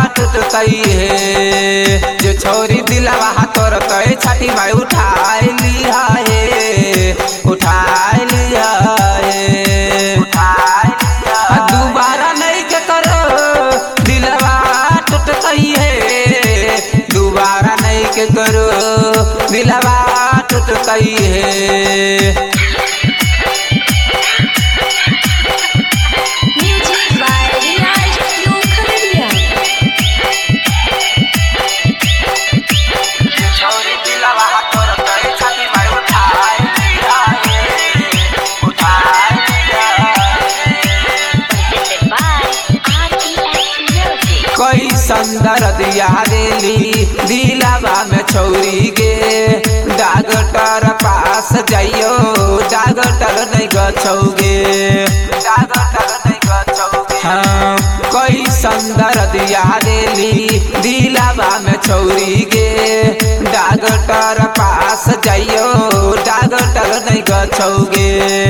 टूटतई है। जो छोरी दिलवा तोर कहे छठी माई उठाए लिया है, उठाए लिया है, दोबारा नहीं के करो दिलवा टूटतई है, दोबारा नहीं के करो दिलवा टूटतई है। कोई संदर दिया देली दिलावा में छोरी गे, डॉक्टर पास जाइयो डॉक्टर नहीं गछोगे, डॉक्टर नहीं गछोगे। हाँ कोई संदर दिया देली दिलावा में छोरी गे, डॉक्टर पास जाइयो डॉक्टर नहीं गछोगे।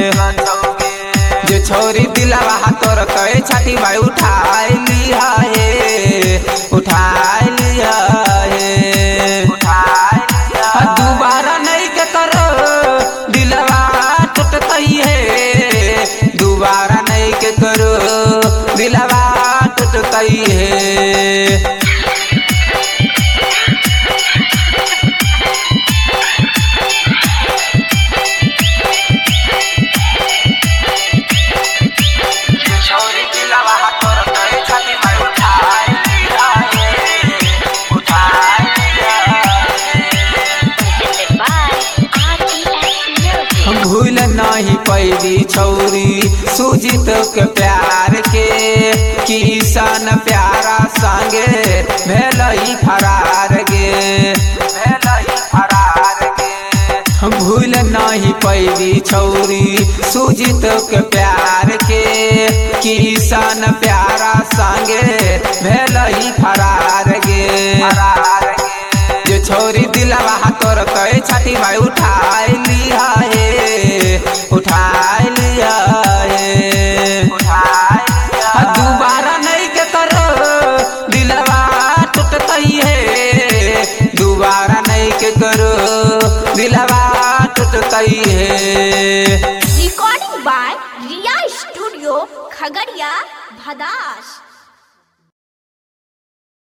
जो छोरी दिलावा तोर कहे छठी माई उठाए लिया है, उठाए लिया है, दोबारा नहीं के करो दिलवा टूटतई है, दोबारा नहीं के करो दिलवा टूटतई है। भूल नहीं पैदी छौरी सुजीत के प्यार के, किसान प्यारा संगे भेलई फरार गे, भेलई फरार गे। भूल नहीं पैदी छौरी सुजीत के प्यार के, किसान प्यारा संगे भेलई फरार गे, फरार गे। जो छोरी दिलवा तोर कहे छठी माई उठाए लिया है, उठाए लिया है, दोबारा नहीं के करो दिलवा टूटतई है, दोबारा नहीं के करो दिलवा टूटतई है। Recording by Riya studio Khagaria Bhadas.